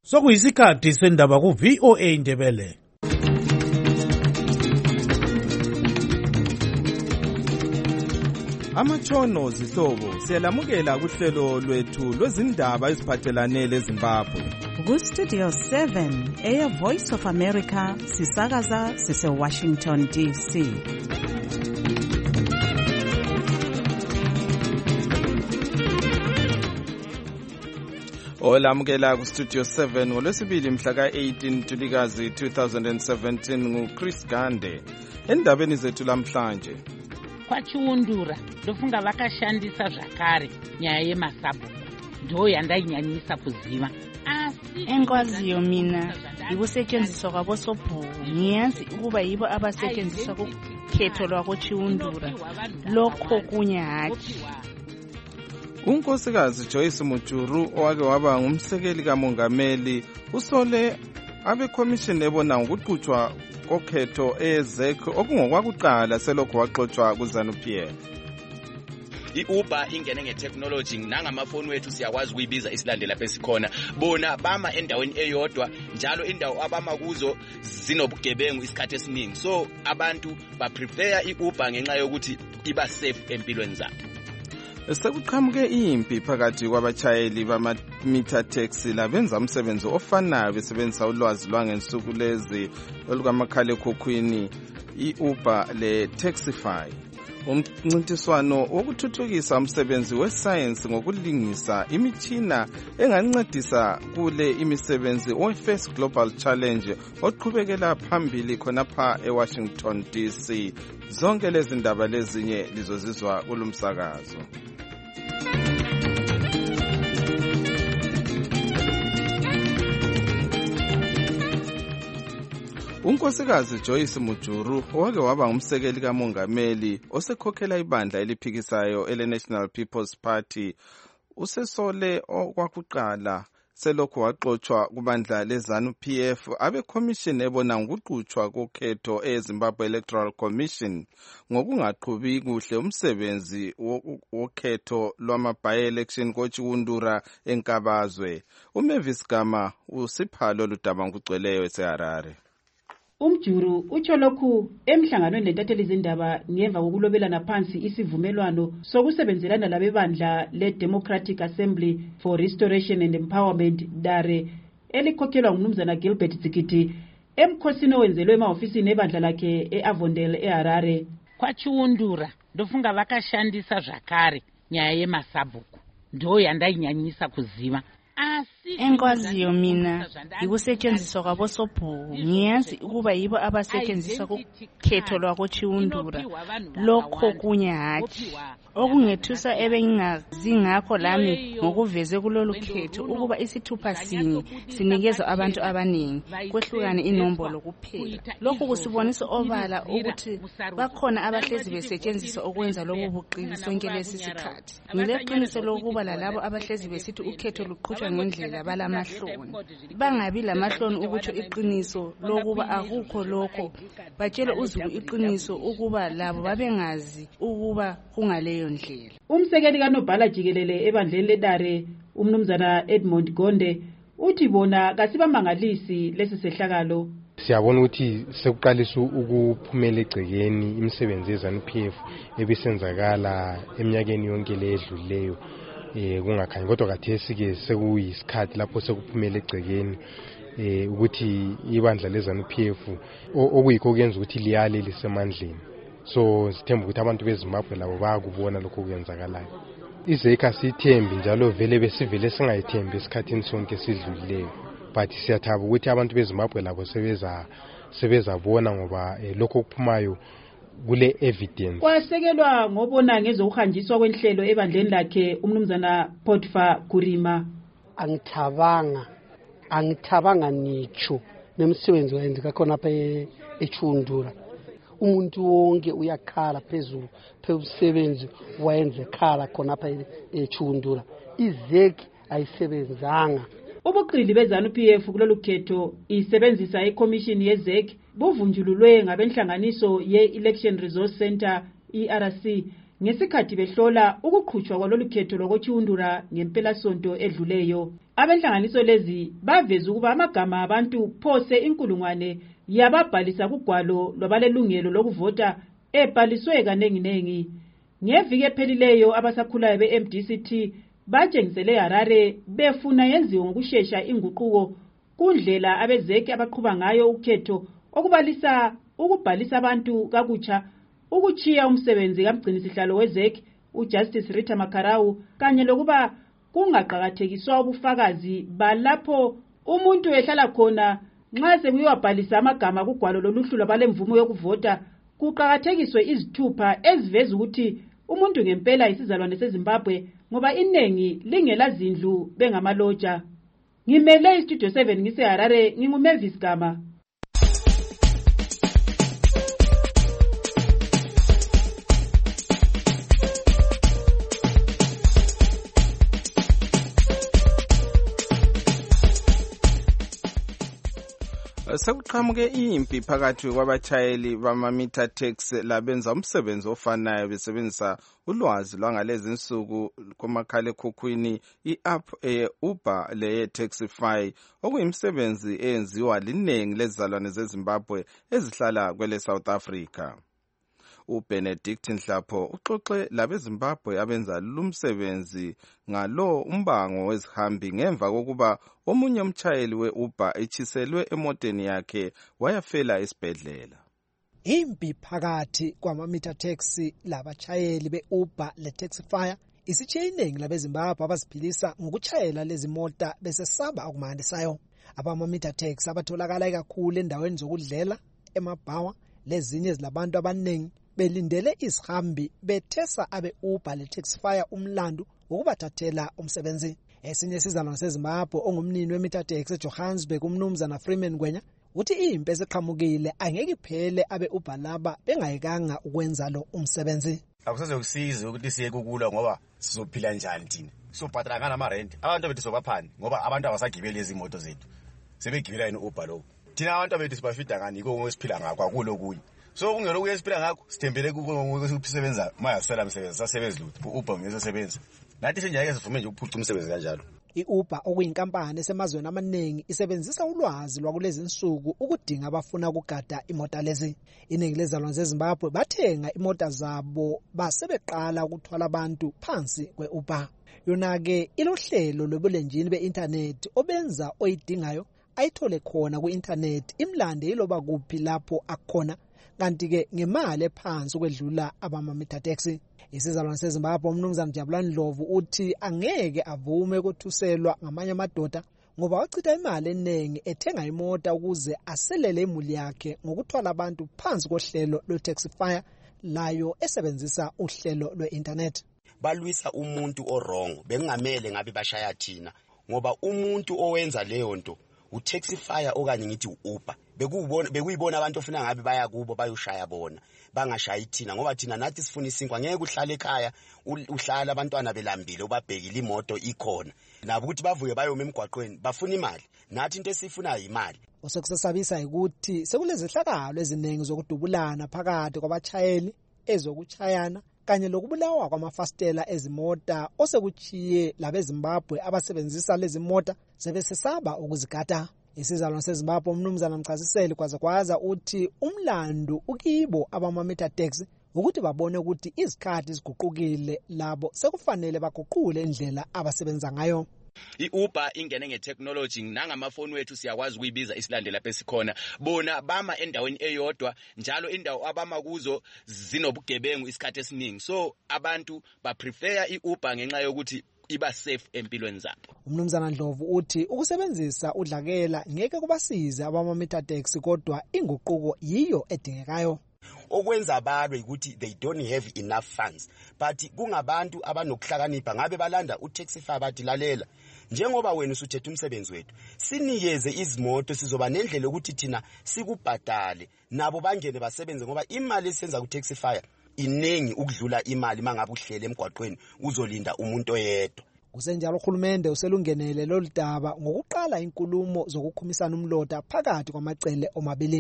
Sokuyisikhathi sendaba ku VOA Indebele. Amatshono zihlobo siyalamukela kuhlelo lwethu lwezindaba eziphathelane leZimbabwe. Ku Studio 7 Air Voice of America sisakaza sise Washington DC. Olamukela ku Studio 7 ngolwesibili mhla ka-18 Ntulikazi 2017 nguChris Gande. Endabeni zethu lamhlanje. Kwachiundura ndofunga vakashandisa zvakare nyaya yemasabhuku ndo yandainyanyisa kuziva. Enkwaziyo mina ikusetshenziswa kwabosobhuku ngiyazi ukuba yibo abasetshenziswa kukhetho lwakochiundura lokho kunye hatshi. Unkosikazi Joyce Mujuru owake waba ngumsekeli kamongameli usole abekhomishini ebona ngokuqhutshwa kokhetho ezek okungokwakuqala selokho waxoxwa kuZANU-PF. I-Uber ingene nge-technology nangamafoni wethu siyakwazi ukuyibiza isilande lapha esikhona bona bama endaweni eyodwa njalo indawo abama kuzo zinobugebengu isikhathi esiningi so abantu ba-prepare i-Uber ngenxa yokuthi iba safe empilweni zabo. Sekuqhamuke impi phakathi kwabatshayeli bama-meter taxi labenza umsebenzi ofanayo besebenzisa ulwazi lwangensuku lezi olukamakhalekhukhwini i-Uber le-Taxify. Umncintiswano wokuthuthukisa umsebenzi wesayensi ngokulingisa imitshina engancedisa kule imisebenzi we-First Global Challenge oqhubekela phambili khonapha eWashington DC. Zonke lezi ndaba lezinye lizozizwa kulumsakazo. Unkosikazi Joyce Mujuru owake waba ngumsekeli kamongameli osekhokhela ibandla eliphikisayo ele-National People's Party usesole okwakuqala selokho waxoxwa kubandla leZANU-PF abekhomishini ebona ngokuqhutshwa kokhetho eZimbabwe Electoral Commission ngokungaqhubi kuhle umsebenzi wokhetho lwama-by-election kochiundura enkabazwe. uMavis Gama usiphalo ludaba ngokugcweleyo eseHarare. Umjuru utsho lokhu emhlanganweni lentatheli zindaba ngemva kokulobelana phansi isivumelwano sokusebenzelana labebandla le-Democratic Assembly for Restoration and Empowerment DARE elikhokhelwa ngumnumzana Gilbert Tsikiti emkhosini owenzelwe emahofisini ebandla lakhe e-Avondale eHarare. Kwachiundura ndofunga vakashandisa zvakare nyaya yemasabhuku ndo yandainyanyisa kuziva. Enkwaziyo mina ikusetshenziswa kwabosobhuku ngiyazi ukuba yibo abasetshenziswa kukhetho lwakochiundura lokho kunye hatshi. Okungethusa ebengingazi ngakho lami ngokuveze kulolu khetho ukuba isithupha sinye sinikezwa abantu abaningi kwehlukane inombolo kuphela. Lokhu kusibonisa obala ukuthi bakhona abahlezi besetshenziswa ukwenza lobu buqili sonke lesi sikhathi. Ngileqiniso lokuba lalabo abahlezi besithi ukhetho luqhutshwa ngendlela balamahloni. Bangabi lamahloni ukuthi iqiniso lokuba akukho lokho batshele uZulu iqiniso ukuba labo babengazi ukuba kungaleyo ndlela. Umsekeli kaNobhala Jikelele ebandleni leDare umnumzana Edmond Gonde uthi bona kasibamangalisi lesi sehlakalo. Siyabona ukuthi sekuqalisa ukuphumela egcekeni imisebenzi yeZANU-PF ebisenzakala eminyakeni yonke ledlulileyo kungakhanyi kodwa khathesi ke sekuyisikhathi lapho sekuphumela egcekeni ukuthi ibandla leZANU-PF okuyikho kuyenza ukuthi liyale lisemandleni. So sithemba ukuthi abantu beZimbabwe labo bayakubona lokho kuyenzakalayo. Izeka sithembi njalo vele besivele singayithembi esikhathini sonke sidlulileyo. But siyathaba ukuthi abantu beZimbabwe labo sebezabona ngoba lokho kuphumayo kule evidence. Kwasekelwa ngobona ngezokuhanjiswa kwenhlelo ebandleni lakhe umnumzana Potiphar Kurima. Angithabanga nicho nemsebenzi wenzeka khona apha eChundura. Umuntu wonke uyakhala phezulu phezulu wayenze khala khona apha eChundura. Izeki ayisebenzanga. Ubuqili beZANU-PF kulolu khetho isebenzisa iCommission yeZEC buvunjululwe ngabenhlanganiso ye-Election Resource Center ERC ngesikhathi behlola ukuqhutshwa kwalolu khetho lokuchiundura ngempelasonto edluleyo. Abenhlanganiso lezi baveza ukuba amagama abantu phose inkulungwane yababhalisa kugwalo lwabalelungelo lokuvota ebhaliswe kanenginengi. Ngeviki ephelileyo abasakhulayo be-MDCT batshengisele Harare befuna yenziwe ngokushesha inguquko kundlela abezeki abaqhuba ngayo ukhetho okubalisa ukubhalisa abantu kakutsha, ukuchiya umsebenzi kamgcinisihlalo wezeki uJustice Rita Makarau kanye lokuba kungaqhakathekiswa ubufakazi balapho umuntu ehlala khona nxa sekuyobhalisa amagama kugwalo loluhlu lwabalemvumo yokuvota. Kuqhakathekiswe izithupha eziveza ukuthi umuntu ngempela isizalwane seZimbabwe ngoba inengi lingela zindlu bengamaloja. Ngimele istudio 7 ngise Harare, nginguMavis Gama. Sekuqhamuke impi phakathi kwabatshayeli bama-meter taxi labenza umsebenzi ofanayo besebenzisa ulwazi lwangalezi insuku kumakhalekhukhwini i-app Uber leye-Taxify, okuyimisebenzi eyenziwa linengi lezizalwane zeZimbabwe ezihlala kwele South Africa. uBenedict Nhlapho uxoxe labeZimbabwe abenza lumsebenzi ngalo umbango wezihambi ngemva kokuba omunye umtshayeli we-Uber echiselwe emoteni yakhe wayafela esibhedlela. Impi phakathi kwama-meter taxi labatshayeli be-Uber le-Taxify isitshiye iningi labeZimbabwe abaziphilisa ngokutshayela lezi mota besesaba akumandisayo. Abama-meter taxi abatholakala kakhulu endaweni zokudlela, emabhawa lezinye ezilabantu abaningi belindele izihambi bethesa abe-Uber le-Taxify umlandu wokubathathela umsebenzi. Esinye isizalwane seZimbabwe ongumnini we-meter taxi eJohannesburg umnumzana Freeman Ngwenya uthi impi esiqhamukile angeke iphele abe-Uber laba bengayekanga ukwenza lo umsebenzi. Akusezokusiza ukuthi siye kukulwa ngoba sizophila njani thina. Sobhadala ngana amarent. Abantu bethu sobaphani ngoba abantu abasagibeli izimoto zethu. Sebegibela i-Uber lo. Thina abantu bethu sibafida ngani iko ngosiphila ngakho akulo kunye. So kungeloku yesiphila ngakho sithembele kuko ngokusebenza mayasela umsebenzi sasebenza lutho u-Uber ngesebenza. Nathi sinjake sivume nje ukuphuca umsebenzi kanjalo. I-Uber okuyinkampani esemazweni amaningi isebenzisa ulwazi lwakulezi insuku ukudinga abafuna ukugada imota lezi. Iningi lezizalwane zeZimbabwe bathenga imota zabo basebeqala ukuthwala abantu phansi kwe-Uber. Yona-ke ilohlelo lobulenjini be-internet obenza oyidingayo ayithole khona ku-internet imlande iloba kuphi lapho akhona, kanti-ke ngemali ephansi ukwedlula abama-meter taxi. Isizalwane seZimbabwe umnumzana Jabulani Ndlovu uthi angeke avume ukuthuselwa ngamanye amadoda ngoba wachitha imali eningi ethenga imota ukuze aselele imuli yakhe ngokuthwala abantu phansi kohlelo lwe-Taxify layo esebenzisa uhlelo lwe-internet. Balwisa umuntu orongo bengamele ngabe bashaya thina ngoba umuntu owenza leyo nto uTaxify okanye ngithi u-Uber bekuyibona abantu ofuna ngabe baya kubo bayoshaya bona bangashayi thina ngoba thina nathi sifuna isinkwa ngeke uhlale ekhaya uhlala abantwana belambile ubabhekile imoto ikhona nabo ukuthi bavuke bayoma emgwaqweni bafuna imali nathi into esifunayo imali. Osokusesabisa ukuthi sekulezehlakalo eziningi zokudubulana phakathi kwabatshayeli, ezokuchayana kanye lokubulawa kwamafastela ezimota osekuchiye labeZimbabwe abasebenzisa lezi mota sebesesaba ukuzigada. Isizalwane seZimbabwe umnumzana Mchaziseli kwaza uthi umlandu ukibo abama-meter taxi ukuthi babone ukuthi izikhathi ziguqukile labo sekufanele baguqule indlela abasebenza ngayo. I-Uber ingene nge-technology nangamafoni wethu siyakwazi ukuyibiza isilandela lapha esikhona. Bona bama endaweni eyodwa njalo indawo abama kuzo zinobugebengu isikhathi esiningi. So abantu baprefer i-Uber ngenxa yokuthi iba safe empilweni zabo. Umnumzana Ndlovu uthi ukusebenzisa udlakela ngeke kubasize abama-meter taxi kodwa inguquko yiyo edingekayo. Okwenza balwe ukuthi they don't have enough funds but kungabantu abanokuhlakanipha ngabe balanda uTaxify bathi lalela njengoba wena usuthethe umsebenzi wethu sinikeze izimoto sizoba nendlela ukuthi thina sikubhadale nabo bangene basebenze ngoba imali esenza kuTaxify iningi ukudlula imali mangabe uhlele emgwaqweni uzolinda umuntu oyedwa. Kusenjalo uhulumende uselungenele lolu daba ngokuqala inkulumo zokukhumisana umlotha phakathi kwamacele omabili.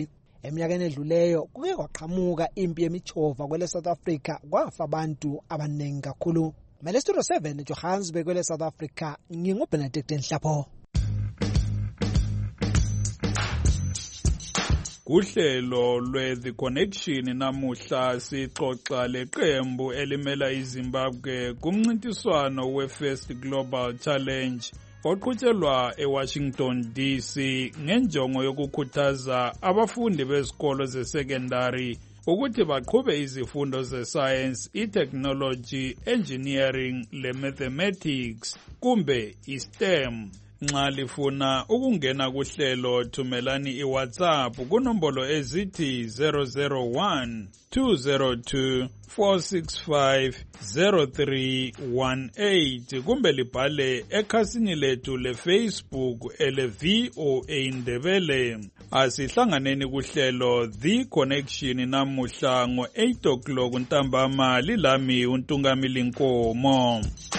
Eminyakeni edluleyo kuke kwaqhamuka impi yemichova kwele South Africa kwafa abantu abaningi kakhulu. Mele Studio 7 Johannesburg kwele South Africa nginguBenedict Nhlapho. Kuhlelo lwe-The Connection namuhla sixoxa leqembu elimela iZimbabwe kumncintiswano we-First Global Challenge oqhutshelwa eWashington DC ngenjongo yokukhuthaza abafundi bezikolo ze-secondary ukuthi baqhube izifundo ze-science, i-technology, engineering le-mathematics kumbe i-STEM. Nxa lifuna ukungena kuhlelo thumelani iWhatsApp kunombolo ezithi 001 202 465 0318 kumbe libhale ekhasini lethu leFacebook ele-VOA Ndebele. Asihlanganeni kuhlelo The Connection namuhla ngo-8 o'clock ntambama lilami uNtungamili Nkomo.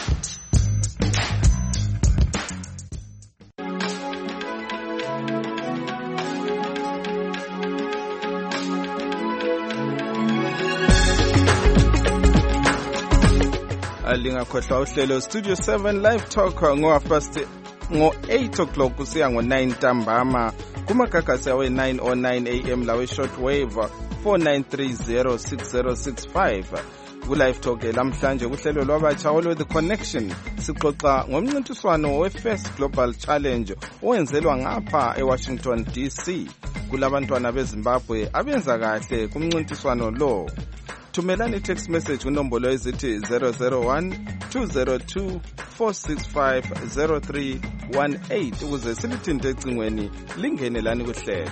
Lingakhohlwa uhlelo Studio 7 Live Talk ngo-8 o'clock kusiya ngo-9 ntambama kumagagasi awe 909 AM lawe shortwave 49306065. Ku-Live Talk lamhlanje kuhlelo lwabatsha olwe-The Connection sixoxa ngomncintiswano we-First Global Challenge owenzelwa ngapha eWashington DC. Kulabantwana beZimbabwe abenza kahle kumncintiswano lo. Thumelani text message kunombolo ezithi 001 202 465 0318 ukuze silithinte ecingweni lingene lani kuhlelo.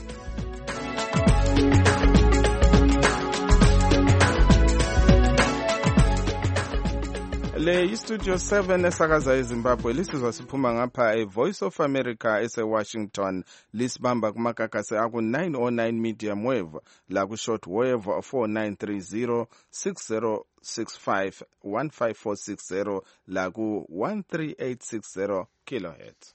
Le Studio 7 esakaza eZimbabwe lisizwa siphuma ngapha eVoice of America eseWashington lisibamba kumagagasi aku-909 medium wave la ku-short wave 4930 6065 15460 la ku-13860 kilohertz.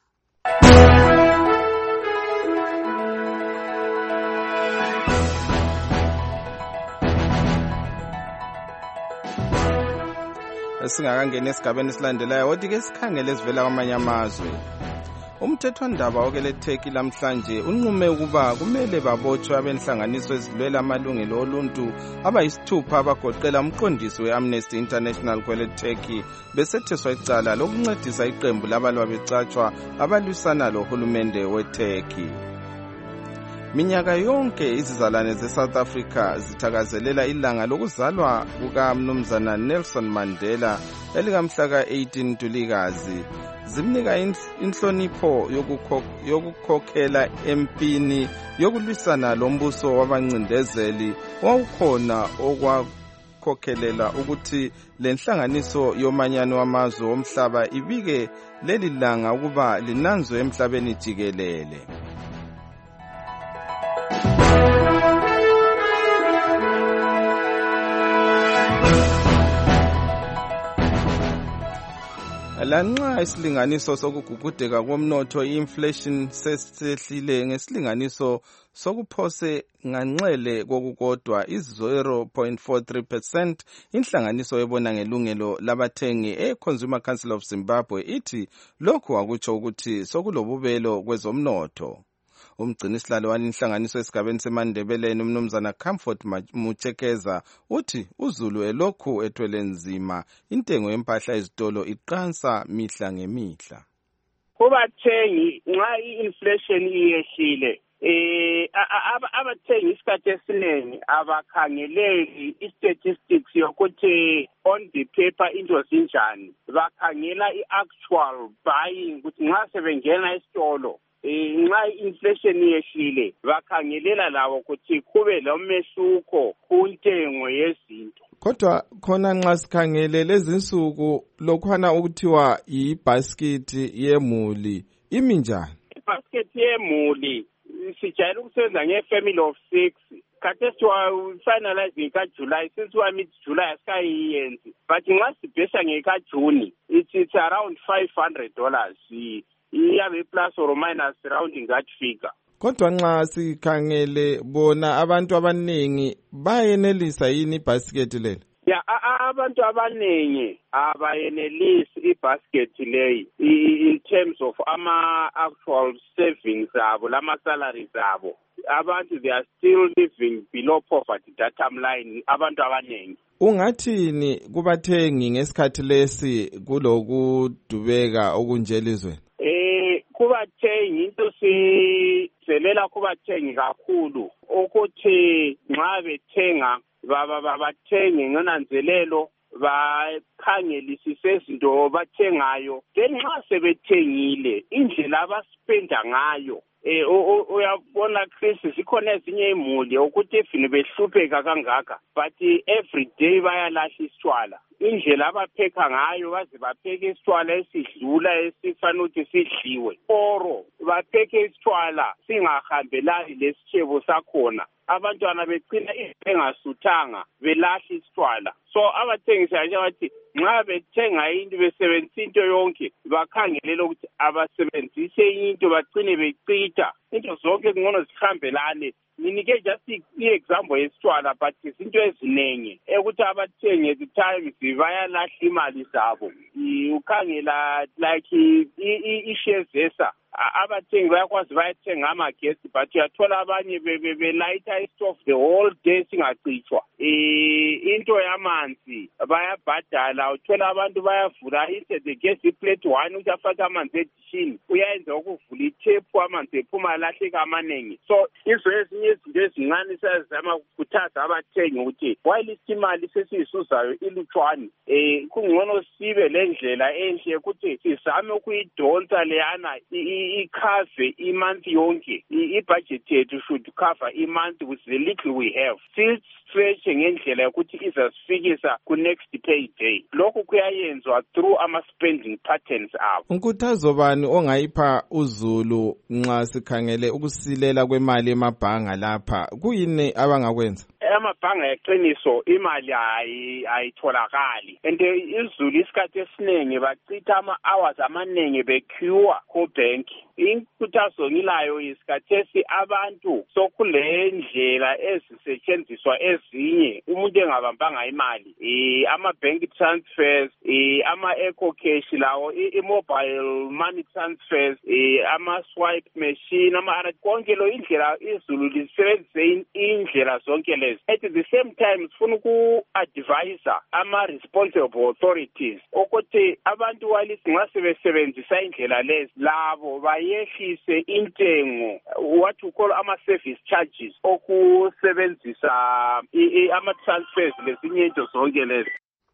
Singakangena esigabeni esilandelayo kodwa ke sikhangele sivela kwamanye amazwe. Umthethwandaba okele Turkey lamhlanje unqume ukuba kumele babotshwe abenhlanganiso ezilwela amalungelo oluntu abayisithupha abagoqela umqondisi we-Amnesty International kwele Turkey besetheswa icala lokuncedisa iqembu labalwa becatshwa abalwisana lohulumende weTurkey. Minyaka yonke izizalwane ze-South Africa zithakazelela ilanga lokuzalwa kukaMnumzana Nelson Mandela elikamhla ka-18 Ntulikazi. Zimnika inhlonipho yokukhokhela empini yokulwisana lombuso wabancindezeli wawukhona okwakhokhelela ukuthi lenhlanganiso yomanyano wamazwe omhlaba ibike leli langa ukuba linanzwe emhlabeni jikelele. Lanxa isilinganiso sokugugudeka komnotho i-inflation sesehlile ngesilinganiso sokuphose nganxele kokukodwa i-0.43%, inhlanganiso ebona ngelungelo labathengi e-Consumer Council of Zimbabwe ithi lokhu akutsho ukuthi sokulobubelo kwezomnotho. Umgcinisihlalo walinhlanganiso esigabeni seMandebeleni uMnumzana Comfort Muchekeza uthi uZulu elokhu ethwele nzima intengo yempahla ezitolo iqansa mihla ngemihla. Kubathengi nxa i-inflation iyehlile abathengi isikhathi esiningi abakhangeleli i-statistics yokuthi on the paper into zinjani, bakhangela i-actual buying ukuthi nxa sebengena esitolo nxa inflation yehlile bakhangelela lawo ukuthi kube lomehluko kuntengo yezinto. Kodwa khona nxa sikhangele lezi insuku lokhwana ukuthiwa yi-basket yemuli imi njani? I-basket yemuli sijayele ukusebenza nge-family of 6. Khathesi finalizing ka-July, since we are mid-July asikayiyenzi, but nxa sibhesa ngeka-June it's around $500. Iyabe plus or minus rounding that figure. Kodwa nxa sikhangele bona abantu abaningi bayenelisa yini ibhasiketi leli? Ya abantu abaningi abayenelisi ibasket leyi in terms of actual savings abo lama salaries abo. Abantu they are still living below poverty datum line abantu abaningi. Ungathini kubathengi ngesikhathi lesi kulokudubeka okunjelizweni? Kubathengi into sizelela kubathengi kakhulu ukuthi nxa bethenga bathenge ngonanzelelo bakhangelisise izinto bathengayo then nxa sebethengile indlela abaspenda ngayo uyabona Chris zikhona ezinye imuli ukuthi ifini behlupheka kangaka but every day bayalahla isitshwala indlela abapheka ngayo baze bapheke isitshwala esidlula esifanele ukuthi sidliwe oro bapheke isitshwala singahambelani lesitshebo sakhona abantwana becina bengasuthanga belahla isitshwala so abathengisi bathi nxa bethenga into besebenzisa into yonke bakhangelela ukuthi abasebenzise into bagcine becitha into zonke kungcono zihambelane nginike just i-example yesitshwala but izinto ezinengi ukuthi abathengi at the times bayalahla imali zabo ukhangela like i-shares esa abathengi bayakwazi bayathenga amagesi but uyathola abanye belayitha istove the whole day singacitshwa into yamanzi bayabhadala uthola abantu bayavula the gas plate 1 ukuthi afake amanzi edishini uyayenza ukuvula itepu amanzi ephuma alahleka amaningi so izo ezinye izinto ezincane siyazama ukukhuthaza abathengi ukuthi while imali sesiyisuzayo ilutshwane kungcono sibe le ndlela enhle ukuthi sizame ukuyidonsa leyana ikhave imonth yonke ibudget yethu should cover imonth with the little we have stretch ngendlela yokuthi izasifikisa ku next payday lokho kuyayenzwa through ama spending patterns abo. Unkuthazo bani ongayipha uzulu nxa sikhangele ukusilela kwemali emabhanga lapha kuyini abangakwenza? Amabhanga eqiniso imali ayitholakali and izulu isikhathi esiningi bachitha ama-hours amaningi bequeue ku-bank. Inkuthazo ngilayo isikhathesi abantu sokule ndlela ezisetshenziswa ezinye umuntu engabambanga imali ama-bank transfers ama-eco cash lawo i-mobile money transfers ama-swipe machine konke lo indlela izulu lisebenzise indlela zonke lezi. At the same time sifuna uku-advisa ama-responsible authorities ukuthi abantu walisi nxa sebesebenzisa indlela lezi labo yehlise intengo what we call ama-service charges okusebenzisa ama-transfers lezinye into zonke lezi.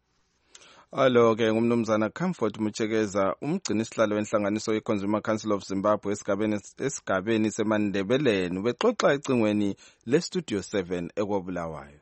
Alo-ke ngumnumzana Comfort Mutshekeza umgcini isihlalo wenhlanganiso ye-Consumer Council of Zimbabwe esigabeni semandebeleni bexoxa ecingweni le-Studio 7 ekobulawayo.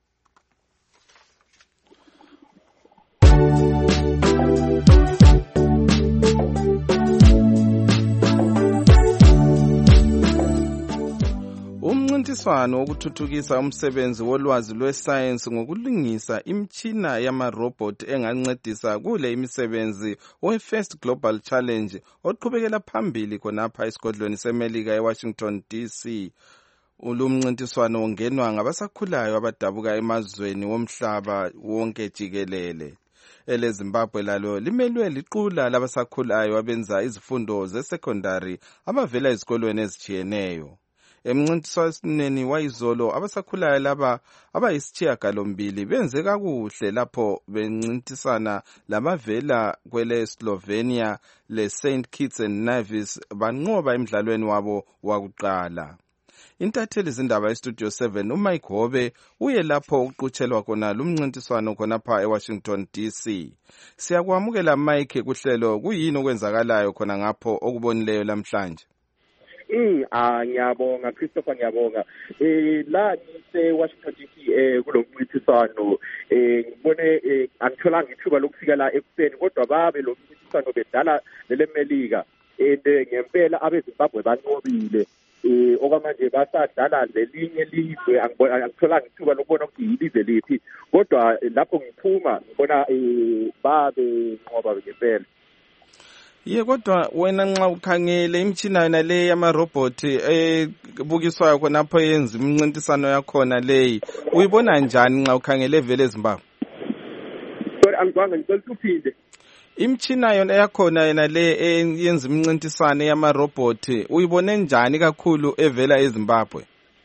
Umncintiswano wokuthuthukisa umsebenzi wolwazi lwesayensi ngokulungisa imitshina yamarobot engancedisa kule imisebenzi we-First Global Challenge oqhubekela phambili khonapha esigodlweni seMelika eWashington DC. Ulumncintiswano ungenwa ngabasakhulayo abadabuka emazweni womhlaba wonke jikelele. EleZimbabwe lalo limelwe liqula labasakhulayo abenza izifundo ze-secondary abavela ezikolweni ezitshiyeneyo. Emncintiswaneni wayizolo abasakhulayo laba abayisishiyagalombili benze kakuhle lapho bencintisana labavela kwele Slovenia le St Kitts and Nevis banqoba emidlalweni wabo wakuqala. Intatheli zindaba eStudio 7 uMike Hobe uye lapho uqutshelwa khona lumncintiswano khonapha eWashington DC. Siyakwamukela Mike kuhlelo kuyini okwenzakalayo khona ngapho okubonileyo namhlanje? Ngiyabonga Christopher ngiyabonga la ngise Washington DC kulomncintiswano ngibone angitholanga ithuba lokufika la ekuseni kodwa babe lo mncintiswano bedala leMelika ngempela abeZimbabwe banqobile okwamanje basadlala lelinye lizwe angitholanga ithuba lokubona ukuthi yilizwe liphi kodwa lapho ngiphuma ngibona babe nqoba ngempela. Ye kodwa wena nxa ukhangele imitshina yona le yamarobot ebukiswayo khonapho yenza imncintisano yakhona leyi uyibona njani nxa ukhangele vele eZimbabwe? Sorry angizwanga ngicela uphinde. Imitshina yona yakhona yena le yenza imncintisano yamarobot uyibone njani kakhulu evela eZimbabwe?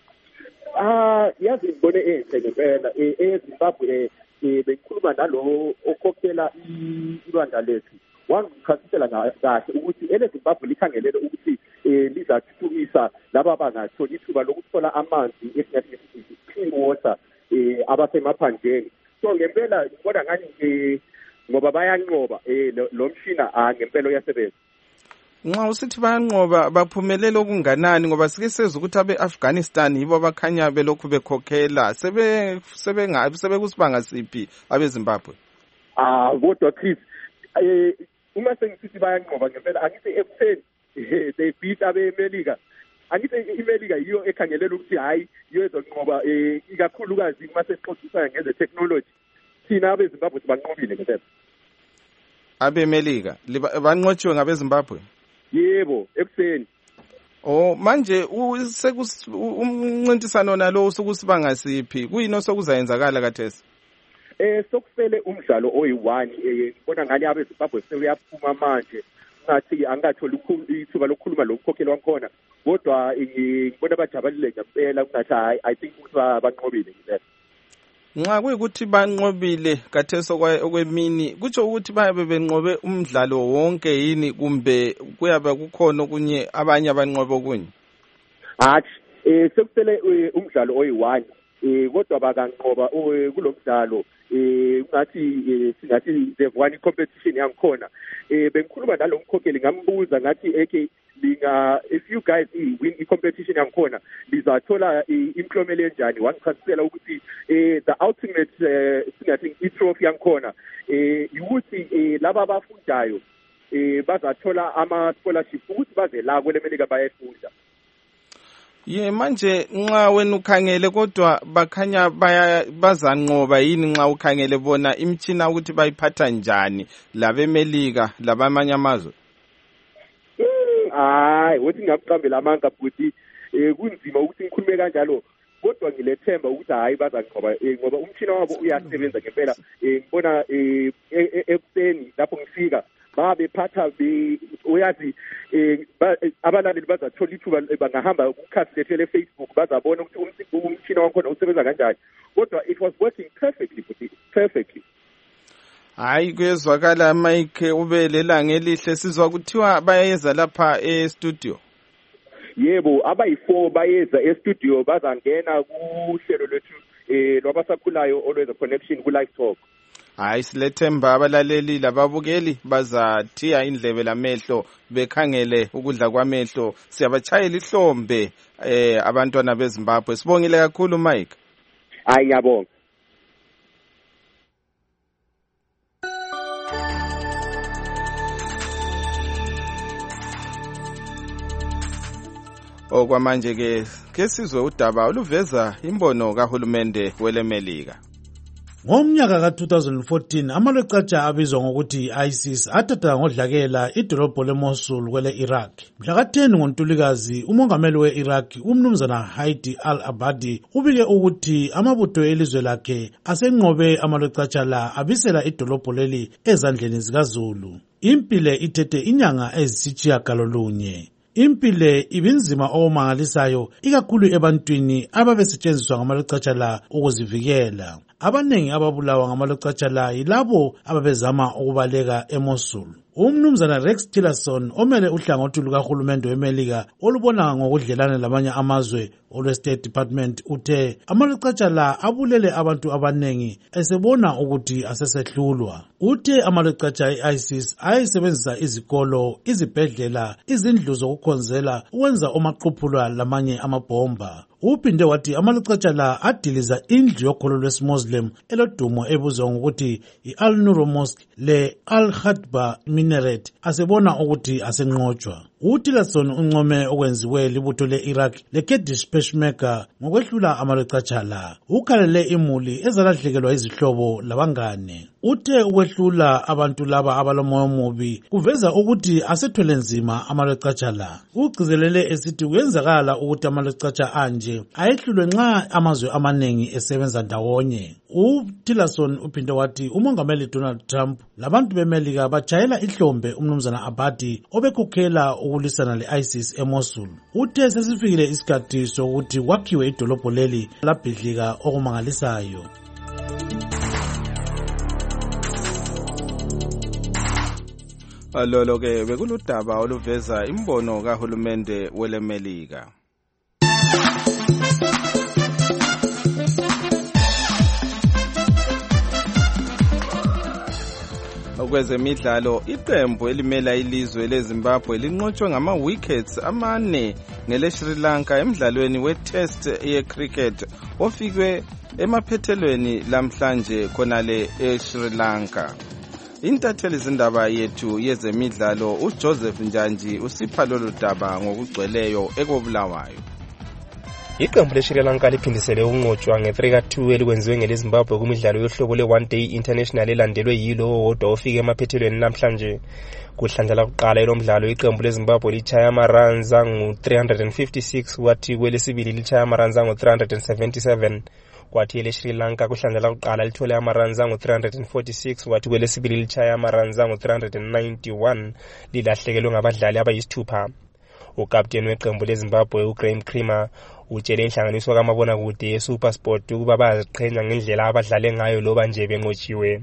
Yazi ngibone enhle ngempela eZimbabwe bengikhuluma nalo okhokhela ilwanda lethu. Wangichasisela kahle ukuthi eleZimbabwe likhangelele ukuthi lizathuthukisa laba bangatholi ithuba lokuthola amanzi esingathi clean water abasemaphandleni. So ngempela ngibona ngani ngoba bayanqoba lo mshina ngempela uyasebenza. Nxa usithi bayanqoba baphumelele okunganani ngoba sike sezwe ukuthi abe-Afghanistan yibo abakhanya belokhu bekhokhela sebekusibanga siphi abeZimbabwe? Kodwa Chris uma sengisithi bayanqoba ngempela angithi ekutheni they beat abeMelika. Angithi iMelika yiyo ekhangelela ukuthi hayi yiyo ezonqoba ikakhulukazi uma sesixoxisana ngeze technology. Thina abeZimbabwe sibanqobile ngempela. abeMelika banqotshiwe ngabeZimbabwe? Yebo, ekuseni. Manje umncintisano nalo usukusibanga siphi? Kuyini osokuzayenzakala kathesi? Sokusele umdlalo oyi-1 ngibona ngani abeZimbabwe sebeyaphuma manje ngathi angatholi ithuba lokukhuluma lokukhokhela wankhona kodwa ngibona bajabulile ngempela kungathi hayi I think ukuthi banqobile ngempela. Nxa kuyikuthi banqobile kathesi okwemini kutsho ukuthi bayabe benqobe umdlalo wonke yini kumbe kuyabe kukhona okunye abanye abanqobe okunye? Sekusele umdlalo oyi-1 kodwa bakanqoba kulo mdlalo singathi the one competition yangikhona bengikhuluma nalo mkhokheli ngambuza ngathi if you guys win i-competition yangikhona lizathola imklomelo enjani. Wangichasisela ukuthi the ultimate singathi i-trophy yangikhona ukuthi laba abafundayo bazathola ama-scholarship ukuthi baze la kwelemelika bayefunda. Manje nxa wena ukhangele kodwa bakhanya bazanqoba yini nxa ukhangele bona imtshina ukuthi bayiphatha njani labeMelika labamanye amazwe? Hayi wothi ngakuqambela amanga futhi kunzima ukuthi ngikhulume kanjalo kodwa ngilethemba ukuthi hayi bazanqoba ngoba umtshina wabo uyasebenza ngempela. Ngibona ekuseni lapho ngifika babephatha uyazi abalaleli bazathola ithuba bangahamba kukhasi lethu le-Facebook bazabona ukuthi umtshina wakhona usebenza kanjani kodwa it was working perfectly. Hayi kuyezwakala Mike ubelelanga elihle sizwa kuthiwa bayeza lapha e-studio. Yebo abayi4 bayeza e-studio bazangena kuhlelo lethu lwabasakhulayo always a connection ku live talk. Hayi silethemba abalaleli lababukeli bazathiya indlebe lamehlo bekhangele ukudla kwamehlo. Siyabachayela ihlombe abantwana beZimbabwe. Sibongile kakhulu Mike. Hayi ngiyabonga. Okwamanje ke sizwe udaba oluveza imbono kahulumende weleMelika. Ngomnyaka ka-2014 amalwecatsha abizwa ngokuthi ISIS athatha ngodlakela idolobho leMosul kwele Iraq. Mhla ka-10 ngoNtulikazi umongameli we-Iraq umnumzana Haidi al-Abadi ubike ukuthi amabutho elizwe lakhe asenqobe amalwecatsha la abisela idolobho leli ezandleni zikaZulu. Impile ithethe inyanga ezisitshiyagalolunye. Impile ibinzima okumangalisayo ikakhulu ebantwini ababesetshenziswa ngamalwecatsha la ukuzivikela. Abanengi ababulawa ngamalwecatsha la yilabo ababezama ukubaleka eMosul. Umnumzana Rex Tillerson omele uhlangothi lukahulumende weMelika olubona ngokudlelana lamanye amazwe olwe-State Department uthe amalwecatsha la abulele abantu abanengi esebona ukuthi asesehlulwa. Uthe amalwecatsha e-ISIS ayisebenzisa izikolo, izibhedlela, izindlu zokukhonzela ukwenza omaqhuphula lamanye amabhomba. Uphinde wathi amalwecatsha la adiliza indlu yokholo lwesiMuslim elodumo ebuzwa ngokuthi i-Al-Nur Mosque le Al-Khadba Minaret asebona ukuthi asenqotshwa. UTillerson uncome okwenziwe libutho le-Iraq le-Kurdish Peshmerga ngokwehlula amalwecatsha la. Ukhalele imuli ezalahlekelwa izihlobo labangane. Uthe ukwehlula abantu laba abalomoya omubi kuveza ukuthi asethwele nzima amalwecatsha la. Ugcizelele esithi kuyenzakala ukuthi amalwecatsha anje ayehlulwe nxa amazwe amaningi esebenza ndawonye. UTillerson uphinde wathi umongameli Donald Trump labantu beMelika bajayela ihlombe umnumzana Abadi obekhokhela ukulwisana le-ISIS eMosul. Uthe sesifikile isikhathi sokuthi kwakhiwe idolobho leli labhidlika okumangalisayo. Lolo ke bekuludaba oluveza imbono kahulumende weleMelika. Kwezemidlalo, iqembu elimela ilizwe leZimbabwe linqotshwe ngama-wickets 4 ngele Sri Lanka emidlalweni we-test ye-cricket ofikwe emaphethelweni lamhlanje khonale eSri Lanka. Intatheli zindaba yethu yezemidlalo uJoseph Njanji usipha lolu daba ngokugcweleyo ekobulawayo. Iqembu leSri Lanka liphindisele ukunqotshwa nge-3-2 elikwenziwe ngeleZimbabwe kumidlalo yohlobo le-One Day International elandelwe yilo owodwa ofike emaphethelweni namhlanje. Kuhlandla lakuqala elomdlalo iqembu leZimbabwe lichaya ama-runs angu-356 kwathi kwelesibili lichaya ama-runs angu-377. Kwathi eleSri Lanka kuhlandla lakuqala lithole ama-runs angu-346 kwathi kwelesibili lichaya ama-runs angu-391 lilahlekelwe ngabadlali abayisithupha. Ukapteni weqembu leZimbabwe uGraham Creamer utshele inhlanganiso kamabonakude yeSuperSport ukuba bayaziqhenya ngendlela abadlale ngayo loba nje benqotshiwe.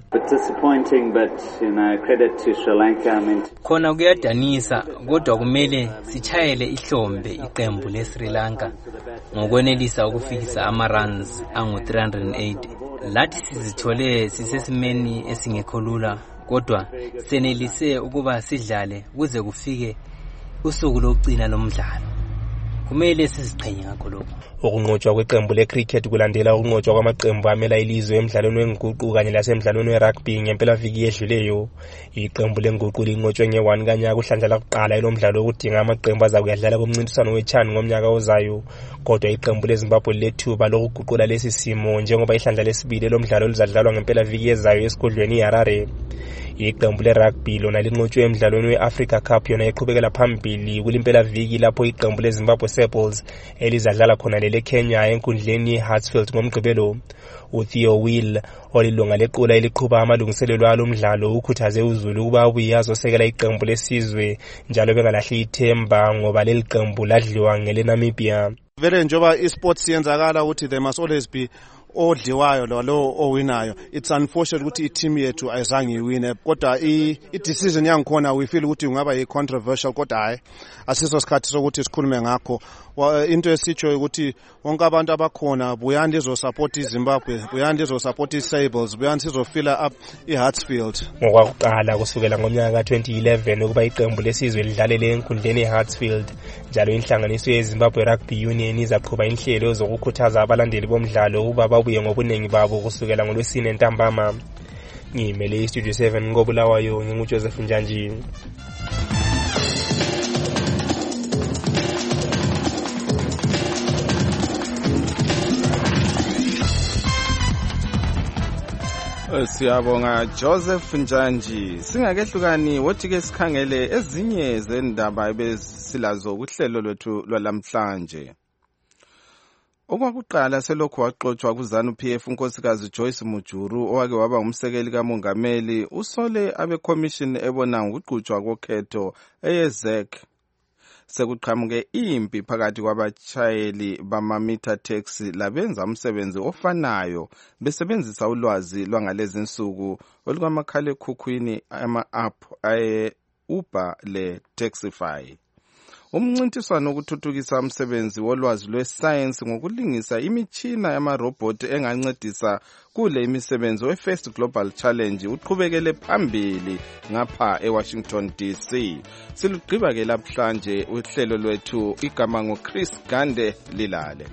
Khona kuyadanisa kodwa kumele sichayele ihlombe iqembu leSri Lanka ngokwenelisa ukufikisa ama-runs angu-308. Lathi sizithole sisesimeni esingekho lula kodwa senelise ukuba sidlale kuze kufike usuku lokugcina lomdlalo. Kumele siziqhenye ngakho lokho. Ukunqotshwa kweqembu lecricket kulandela ukunqotshwa kwamaqembu amela ilizwe emidlalweni wenguqu kanye lasemidlalweni werugby ngempelaviki edluleyo. Iqembu lenguqu linqotshwe nge-1 kanyaka kuhlandla lakuqala elomdlalo wokudinga amaqembu azakuyadlala kumncintiswano weChan ngomnyaka ozayo. Kodwa iqembu leZimbabwe lethuba lokuguqula lesi simo njengoba ihlandla lesibili elomdlalo lizadlalwa ngempelaviki ezayo esigodlweni iHarare. Iqembu lerugby lona linqotshwe emidlalweni we-Africa Cup yona iqhubekela phambili kulimpelaviki lapho iqembu leZimbabwe Sepals elizadlala khona leKenya enkundleni Hartsfield ngomgqibelo. uTheo Will olilunga lequla eliqhuba amalungiselelo alomdlalo ukhuthaze uZulu ukuba abuye azosekela iqembu lesizwe njalo bengalahli ithemba ngoba leli qembu ladliwa ngeleNamibia. Vele njoba isports yenzakala ukuthi there must always be odliwayo lo owinayo. It's unfortunate ukuthi i-team yethu ayizange iwine kodwa i-decision yangikhona we feel ukuthi ungaba i-controversial kodwa hayi asiso sikhathi sokuthi sikhulume ngakho. Into esitsho ukuthi wonke abantu abakhona buyandi ezosupport iZimbabwe, buyandi ezosupport iSables, buyandi sizofila up iHartsfield. Ngokwakuqala kusukela ngomnyaka ka-2011 ukuba iqembu lesizwe lidlalele enkundleni eHartsfield njalo inhlanganiso yeZimbabwe Rugby Union izaqhuba inhlelo zokukhuthaza abalandeli bomdlalo ukuba babuye ngobuningi babo kusukela ngoLwesine ntambama. Ngimele iStudio 7 ngobulawayo nginguJoseph Njanji. Siyabonga Joseph Njanji. Singakehlukani wothi ke sikhangele ezinye zendaba ebesilazo kuhlelo lwethu lwalamhlanje. Okwakuqala selokhu waxoxwa kuZANU-PF unkosikazi Joyce Mujuru owake waba umsekeli kamongameli usole abeCommission ebona ngokuqhutshwa kokhetho eyeZEC. Sekuqhamuke impi phakathi kwabatshayeli bama-meter taxi labenza umsebenzi ofanayo besebenzisa ulwazi lwangalezi nsuku olukamakhalekhukhwini ama-app aye-Uber le-Taxify. Umncintiswano wokuthuthukisa umsebenzi wolwazi lwesayensi ngokulingisa imitshina yamarobhothi engancedisa kule imisebenzi we-First Global Challenge uqhubekele phambili ngapha eWashington DC. Silugqiba ke namhlanje uhlelo lwethu igama ngoChris Gande Lilale.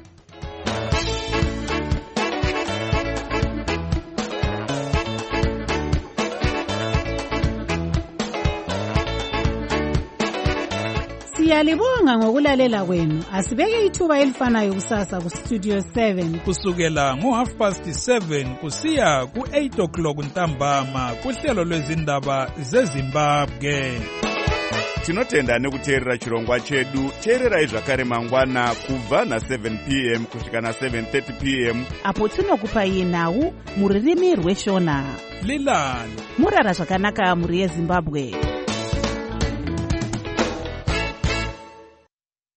Siyalibonga ngokulalela kwenu. Asibeke ithuba elifanayo kusasa ku Studio 7 kusukela ngo7:30 kusiya ku8 o'clock ntambama kuhlelo lwezindaba zeZimbabwe. Tinotenda nekuteerera chirongwa chedu. Teererai zvakare mangwana kubva na7 p.m. kusvika na7:30 p.m. apo tinokupai nhau muririmi rweshona. Lilani murara zvakanaka muri yeZimbabwe.